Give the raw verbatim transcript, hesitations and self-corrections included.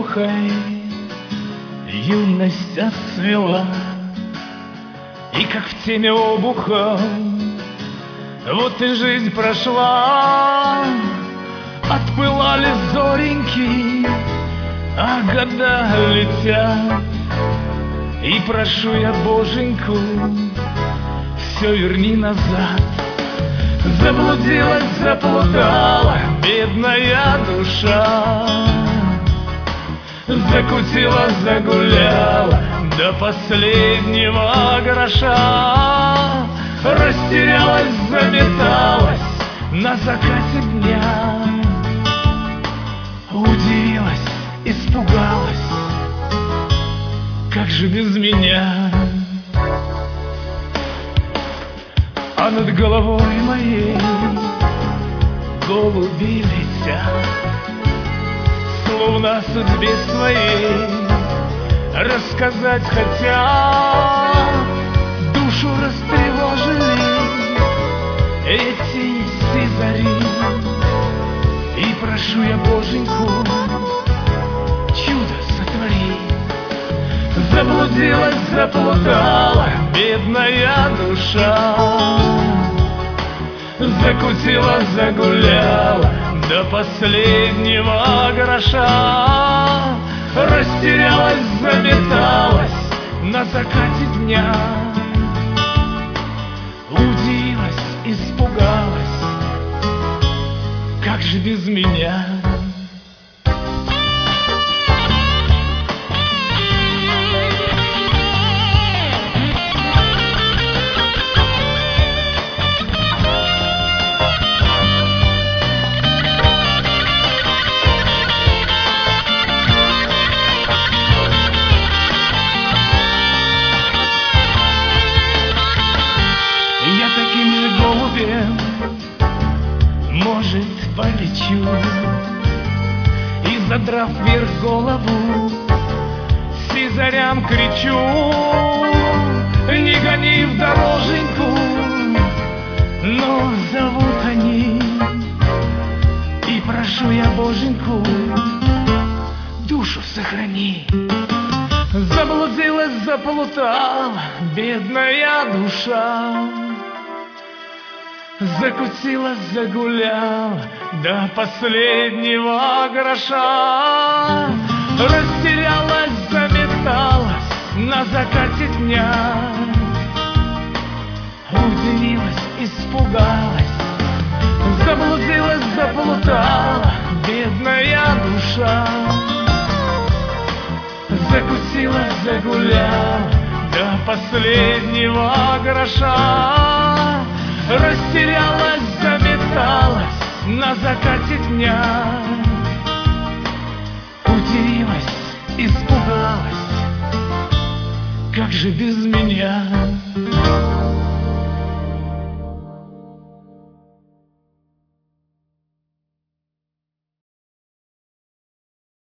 эпохой юность отцвела, и как в теме обуха вот и жизнь прошла. Отпылали зореньки, а года летят, и прошу я Боженьку, все верни назад. Заблудилась, заплутала бедная душа, закутила, загуляла до последнего гроша. Растерялась, заметалась на закате дня, удивилась, испугалась, как же без меня? А над головой моей голуби летят, словно о судьбе своей рассказать хотят. Душу растревожили эти нести зари, и прошу я Боженьку, чудо сотвори. Заблудилась, заплутала бедная душа, закутила, загуляла до последнего гроша. Растерялась, заметалась на закате дня, удивилась, испугалась, как же без меня? Может, полечу, и, задрав вверх голову, сизарям кричу: не гони в дороженьку, но зовут они, и прошу я Боженьку, душу сохрани. Заблудилась, заплутала бедная душа, закутила, загуляла до последнего гроша. Растерялась, заметалась на закате дня, удивилась, испугалась, заблудилась, заплутала бедная душа, закутила, загуляла до последнего гроша. Растерялась, заметалась на закате дня, удивилась, испугалась, как же без меня?